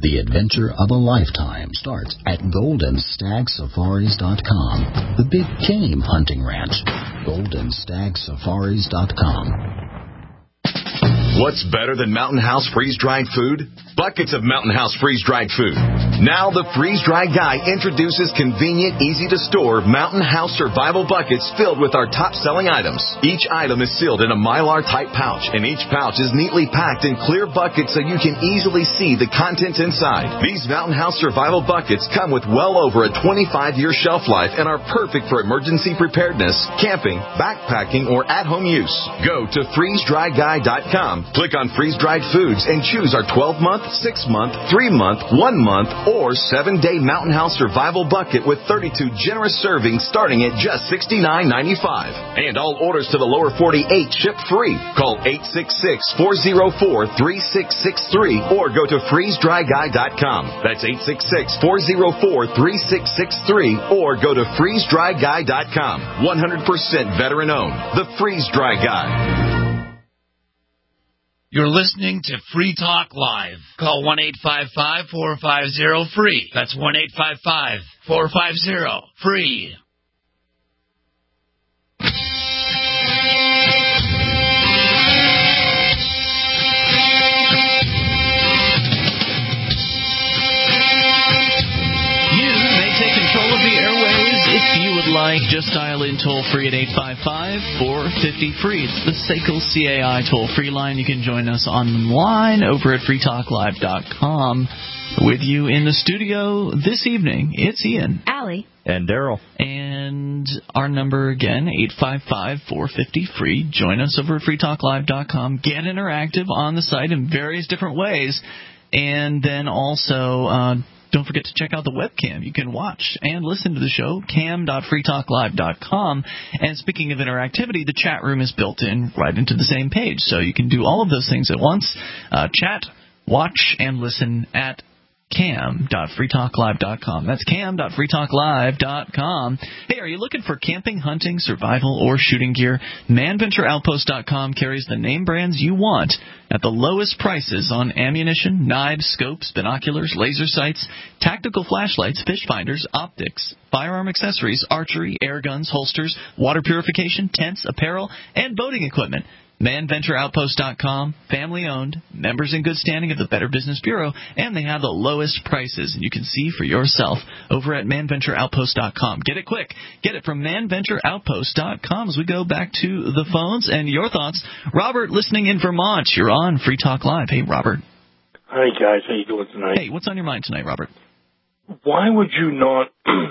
The adventure of a lifetime starts at golden stag safaris dot com, the big game hunting ranch. golden stag safaris dot com. What's better than Mountain House freeze-dried food? Buckets of Mountain House freeze-dried food. Now the freeze-dried guy introduces convenient, easy-to-store Mountain House survival buckets filled with our top-selling items. Each item is sealed in a Mylar-type pouch, and each pouch is neatly packed in clear buckets so you can easily see the contents inside. These Mountain House survival buckets come with well over a twenty-five year shelf life and are perfect for emergency preparedness, camping, backpacking, or at-home use. Go to freeze dry guy dot com. Click on freeze-dried foods and choose our twelve-month, six-month, three-month, one-month, or seven-day Mountain House survival bucket with thirty-two generous servings starting at just sixty-nine ninety-five. And all orders to the lower forty-eight ship free. Call eight six six, four oh four, three six six three or go to freeze dry guy dot com. That's eight six six, four oh four, three six six three or go to freeze dry guy dot com. one hundred percent veteran-owned. The Freeze Dry Guy. You're listening to Free Talk Live. Call one eight five five, four five zero, free. That's one eight five five, four five zero, free. Like, just dial in toll-free at eight five five, four five zero, free. It's the S A C L C A I toll-free line. You can join us online over at free talk live dot com. With you in the studio this evening, it's Ian. Allie. And Daryl. And our number again, eight five five, four five zero, free. Join us over at free talk live dot com. Get interactive on the site in various different ways. And then also... Uh, Don't forget to check out the webcam. You can watch and listen to the show, cam dot free talk live dot com. And speaking of interactivity, the chat room is built in right into the same page. So you can do all of those things at once. Uh, chat, watch, and listen at cam dot free talk live dot com. That's cam dot free talk live dot com. Hey, are you looking for camping, hunting, survival, or shooting gear? man venture outpost dot com carries the name brands you want at the lowest prices on ammunition, knives, scopes, binoculars, laser sights, tactical flashlights, fish finders, optics, firearm accessories, archery, air guns, holsters, water purification, tents, apparel, and boating equipment. man venture outpost dot com, family-owned, members in good standing of the Better Business Bureau, and they have the lowest prices. And you can see for yourself over at man venture outpost dot com. Get it quick. Get it from man venture outpost dot com as we go back to the phones and your thoughts. Robert, listening in Vermont, you're on Free Talk Live. Hey, Robert. Hi, guys. How you doing tonight? Hey, what's on your mind tonight, Robert? Why would you not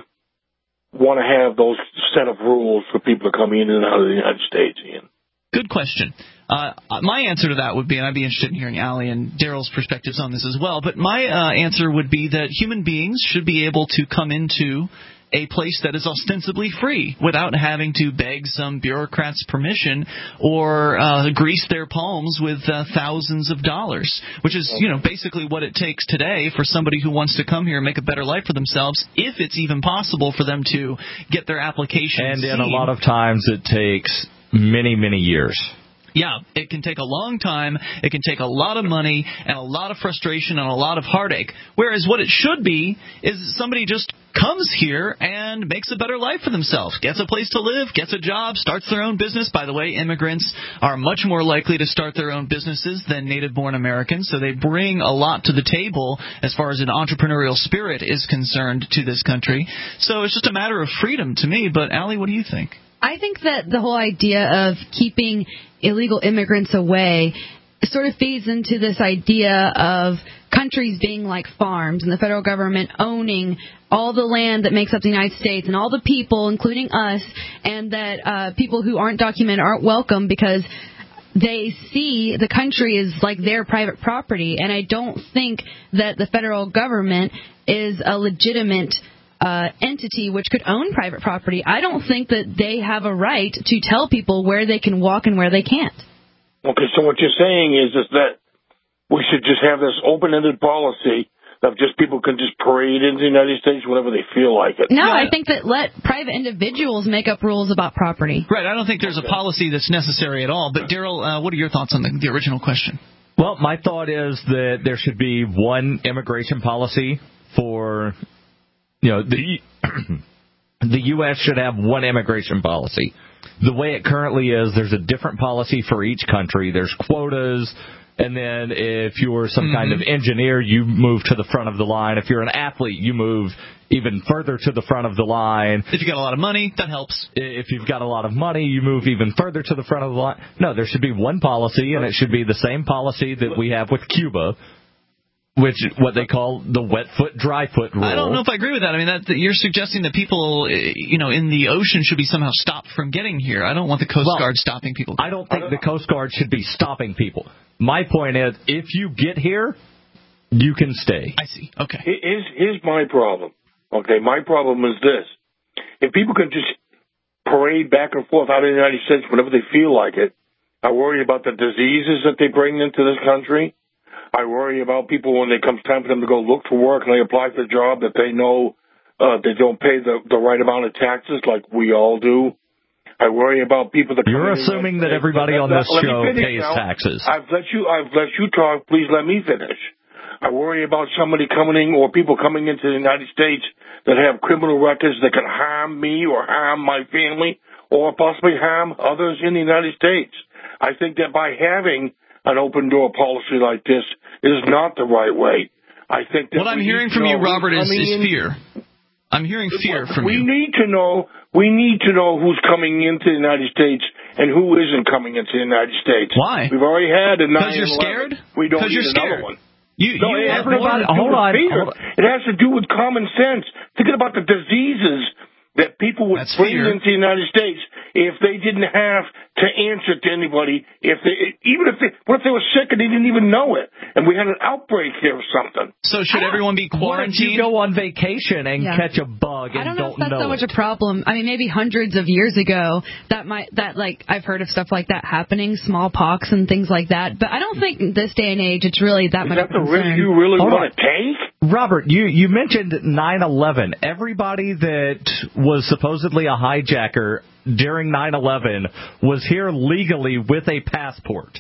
want to have those set of rules for people to come in and out of the United States, Ian? Good question. Uh, my answer to that would be, and I'd be interested in hearing Allie and Daryl's perspectives on this as well, but my uh, answer would be that human beings should be able to come into a place that is ostensibly free without having to beg some bureaucrat's permission or uh, grease their palms with uh, thousands of dollars, which is, you know, basically what it takes today for somebody who wants to come here and make a better life for themselves, if it's even possible for them to get their application And seen. in a lot of times it takes many, many years. Yeah, it can take a long time, it can take a lot of money, and a lot of frustration and a lot of heartache. Whereas what it should be is somebody just comes here and makes a better life for themselves, gets a place to live, gets a job, starts their own business. By the way, immigrants are much more likely to start their own businesses than native-born Americans, so they bring a lot to the table as far as an entrepreneurial spirit is concerned to this country. So it's just a matter of freedom to me. But, Allie, what do you think? I think that the whole idea of keeping illegal immigrants away sort of feeds into this idea of countries being like farms and the federal government owning all the land that makes up the United States and all the people, including us, and that uh, people who aren't documented aren't welcome because they see the country as like their private property. And I don't think that the federal government is a legitimate Uh, entity which could own private property. I don't think that they have a right to tell people where they can walk and where they can't. Okay, so what you're saying is, is that we should just have this open-ended policy of just people can just parade into the United States whenever they feel like it. No, yeah. I think that let private individuals make up rules about property. Right, I don't think there's a policy that's necessary at all. But, Daryl, uh, what are your thoughts on the, the original question? Well, my thought is that there should be one immigration policy for, you know, the the U S should have one immigration policy. The way it currently is, there's a different policy for each country. There's quotas, and then if you're some mm-hmm. kind of engineer, you move to the front of the line. If you're an athlete, you move even further to the front of the line. If you've got a lot of money, that helps. If you've got a lot of money, you move even further to the front of the line. No, there should be one policy, and it should be the same policy that we have with Cuba, which what they call the wet foot, dry foot rule. I don't know if I agree with that. I mean, that, that you're suggesting that people, you know, in the ocean should be somehow stopped from getting here. I don't want the Coast well, Guard stopping people. I don't think the Coast Guard should be stopping people. My point is, if you get here, you can stay. I see. Okay. Here's, here's my problem. Okay, my problem is this. If people can just parade back and forth out of the United States whenever they feel like it, I worry about the diseases that they bring into this country. I worry about people when it comes time for them to go look for work and they apply for a job that they know uh, they don't pay the, the right amount of taxes like we all do. I worry about people that You're assuming that everybody on this show pays now. taxes. I've let you I've let you talk. Please let me finish. I worry about somebody coming in or people coming into the United States that have criminal records that can harm me or harm my family or possibly harm others in the United States. I think that by having an open door policy like this is not the right way. I think that what I'm hearing from you, Robert, is, is fear. I'm hearing fear from we you. We need to know. We need to know who's coming into the United States and who isn't coming into the United States. Why? We've already had a nine eleven. Because you're scared. We don't need you're another scared. one. You, no, you it has nothing to do hold with on, fear. hold on. It has to do with common sense. Thinking about the diseases that people would That's bring fear. into the United States if they didn't have to answer to anybody. If they, even if they, what if they were sick and they didn't even know it, and we had an outbreak here or something? So should everyone be quarantined? What if you go on vacation and Yeah. catch a bug and I don't know don't if that's know so much it? a problem. I mean, maybe hundreds of years ago, that might that like I've heard of stuff like that happening, smallpox and things like that. But I don't think in this day and age it's really that Is much that of a the risk concern. you really Hold want on. to take? Robert, you, you mentioned nine eleven. Everybody that was supposedly a hijacker during nine eleven was here legally with a passport.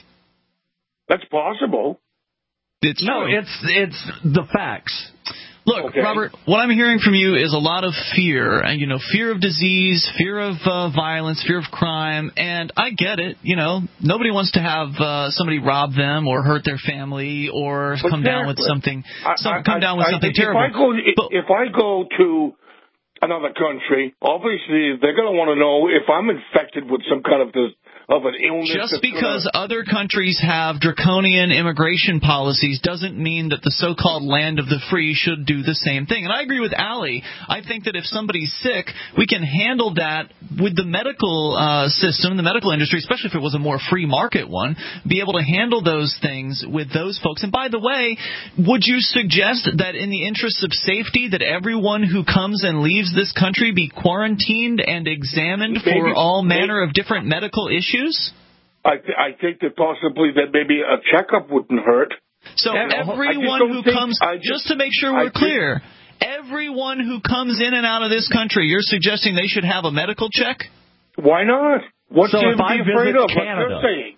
That's possible. It's no, true. it's it's the facts. Look, Okay. Robert, what I'm hearing from you is a lot of fear, and you know, fear of disease, fear of uh, violence, fear of crime, and I get it. You know, nobody wants to have uh, somebody rob them or hurt their family or Exactly. come down with something, some, I, come I, down with I, something if terrible. I go, if, But- if I go to another country, obviously they're going to want to know if I'm infected with some kind of this, of an illness. Just that's because gonna, other countries have draconian immigration policies doesn't mean that the so-called land of the free should do the same thing. And I agree with Allie. I think that if somebody's sick, we can handle that with the medical uh, system, the medical industry, especially if it was a more free market one, be able to handle those things with those folks. And by the way, would you suggest that in the interests of safety that everyone who comes and leaves this country be quarantined and examined Maybe, for all manner maybe, of different medical issues? I, th- I think that possibly that maybe a checkup wouldn't hurt. So And I just everyone don't who think- comes, I just, just to make sure I we're think- clear, everyone who comes in and out of this country, you're suggesting they should have a medical check? Why not? What's So there if to I be afraid visit of? Canada- What you're saying?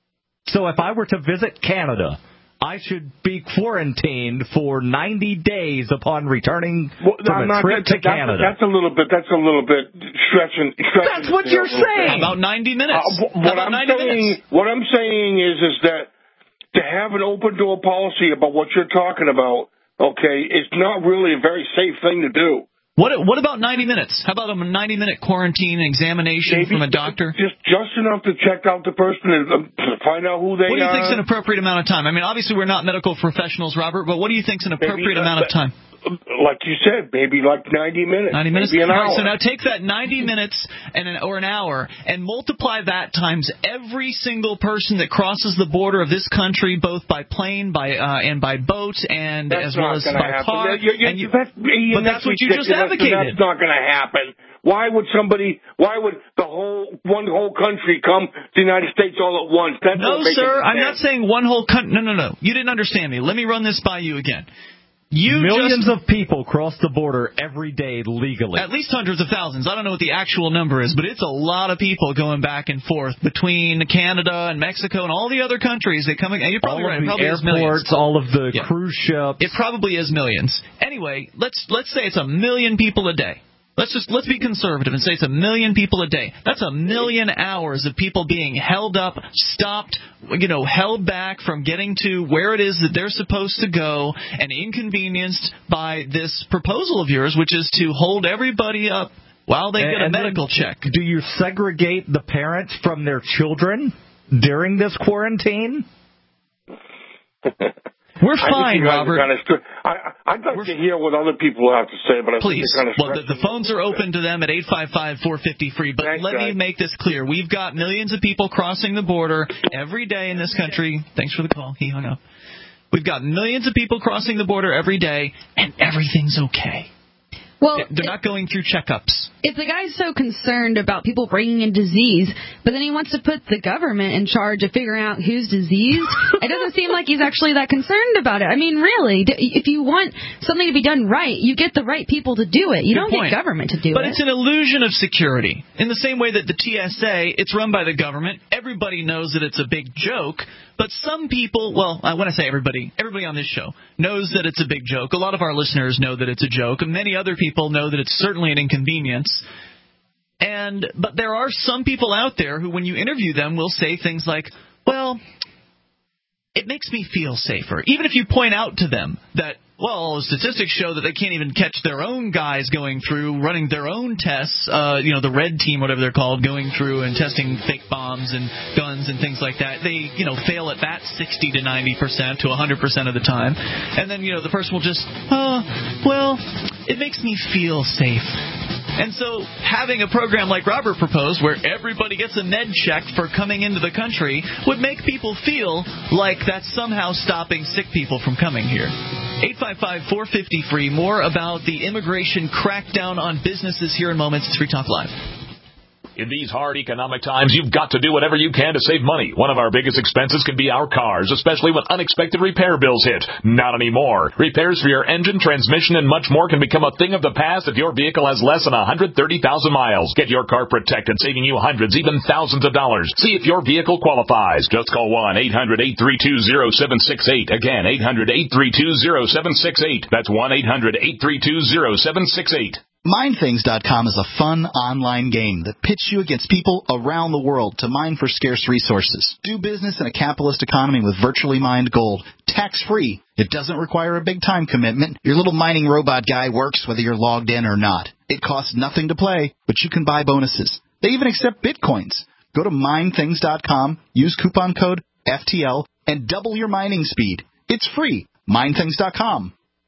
So if I were to visit Canada, I should be quarantined for ninety days upon returning Well, from I'm a not, trip that, to that's, Canada. That's a little bit. That's a little bit stretching. stretching That's what it you're there a little bit. saying. How about ninety minutes? Uh, How what about I'm ninety saying, minutes? what I'm saying is, is that to have an open door policy about what you're talking about, okay, is not really a very safe thing to do. What what about ninety minutes? How about a ninety minute quarantine examination Maybe from a doctor? Just just enough to check out the person and um, find out who they are. What do you think is an appropriate amount of time? I mean, obviously we're not medical professionals, Robert, but what do you think is an appropriate Maybe, uh, amount of time? Like you said, maybe like ninety minutes. ninety minutes? Maybe an All hour. right, so now take that ninety minutes and an, or an hour and multiply that times every single person that crosses the border of this country, both by plane by uh, and by boat and That's as well not as gonna by happen. car. You- you- and you, that's, Ian, but that's what you just ridiculous, and advocated. That's not going to happen. Why would somebody? Why would the whole one whole country come to the United States all at once? That No, don't make sir, any I'm not sense. saying one whole country. No, no, no. You didn't understand me. Let me run this by you again. You Millions just, of people cross the border every day legally. At least hundreds of thousands. I don't know what the actual number is, but it's a lot of people going back and forth between Canada and Mexico and all the other countries that come. And you're probably all right. of It the probably airports, is millions. all of the Yeah. cruise ships. It probably is millions. Anyway, let's let's say it's a million people a day. Let's just let's be conservative and say it's a million people a day. That's a million hours of people being held up, stopped, you know, held back from getting to where it is that they're supposed to go, and inconvenienced by this proposal of yours, which is to hold everybody up while they get a and medical check. Do you segregate the parents from their children during this quarantine? We're I fine, think you guys Robert. are kind of str- I, I'd like We're to hear what other people have to say, but I Please. think they're kind of Well, the, the phones are open to them at eight five five, four five zero, free. But Thanks, let guys. me make this clear. We've got millions of people crossing the border every day in this country. Thanks for the call. He hung up. We've got millions of people crossing the border every day, and everything's okay. Well, they're not going through checkups. If the guy's so concerned about people bringing in disease, but then he wants to put the government in charge of figuring out who's diseased, it doesn't seem like he's actually that concerned about it. I mean, really, if you want something to be done right, you get the right people to do it. You Good don't point. get government to do but it. But it's an illusion of security. In the same way that the T S A, it's run by the government. Everybody knows that it's a big joke. But some people, well, I want to say everybody, everybody on this show knows that it's a big joke. A lot of our listeners know that it's a joke, and many other people know that it's certainly an inconvenience. And but there are some people out there who, when you interview them, will say things like, well, it makes me feel safer. Even if you point out to them that, well, statistics show that they can't even catch their own guys going through, running their own tests, uh, you know, the red team, whatever they're called, going through and testing fake bombs and guns and things like that. They, you know, fail at that sixty to ninety percent to one hundred percent of the time. And then, you know, the person will just, oh, well, it makes me feel safe. And so having a program like Robert proposed, where everybody gets a med check for coming into the country, would make people feel like that's somehow stopping sick people from coming here. eight five five, four five zero, free. More about the immigration crackdown on businesses here in moments. It's Free Talk Live. In these hard economic times, you've got to do whatever you can to save money. One of our biggest expenses can be our cars, especially when unexpected repair bills hit. Not anymore. Repairs for your engine, transmission, and much more can become a thing of the past if your vehicle has less than one hundred thirty thousand miles. Get your car protected, saving you hundreds, even thousands of dollars. See if your vehicle qualifies. Just call one eight hundred, eight three two, zero seven six eight. Again, eight hundred, eight three two, zero seven six eight. That's one eight hundred, eight three two, zero seven six eight. Mind Things dot com is a fun online game that pits you against people around the world to mine for scarce resources. Do business in a capitalist economy with virtually mined gold, tax-free. It doesn't require a big time commitment. Your little mining robot guy works whether you're logged in or not. It costs nothing to play, but you can buy bonuses. They even accept bitcoins. Go to Mind Things dot com, use coupon code F T L, and double your mining speed. It's free. Mind Things dot com.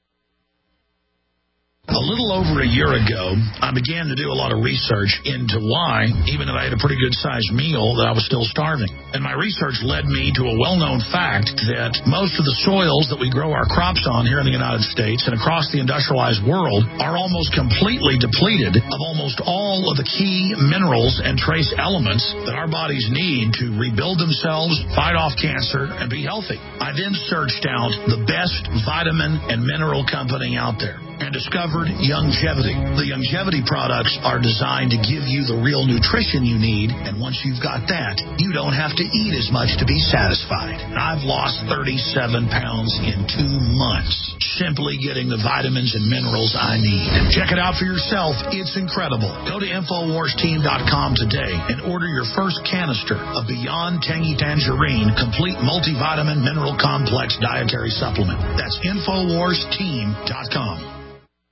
A little over a year ago, I began to do a lot of research into why, even if I had a pretty good-sized meal, that I was still starving. And my research led me to a well-known fact that most of the soils that we grow our crops on here in the United States and across the industrialized world are almost completely depleted of almost all of the key minerals and trace elements that our bodies need to rebuild themselves, fight off cancer, and be healthy. I then searched out the best vitamin and mineral company out there and discovered Youngevity. The Youngevity products are designed to give you the real nutrition you need, and once you've got that, you don't have to eat as much to be satisfied. I've lost thirty-seven pounds in two months simply getting the vitamins and minerals I need. Check it out for yourself. It's incredible. Go to Infowars Team dot com today and order your first canister of Beyond Tangy Tangerine Complete Multivitamin Mineral Complex Dietary Supplement. That's Infowars Team dot com.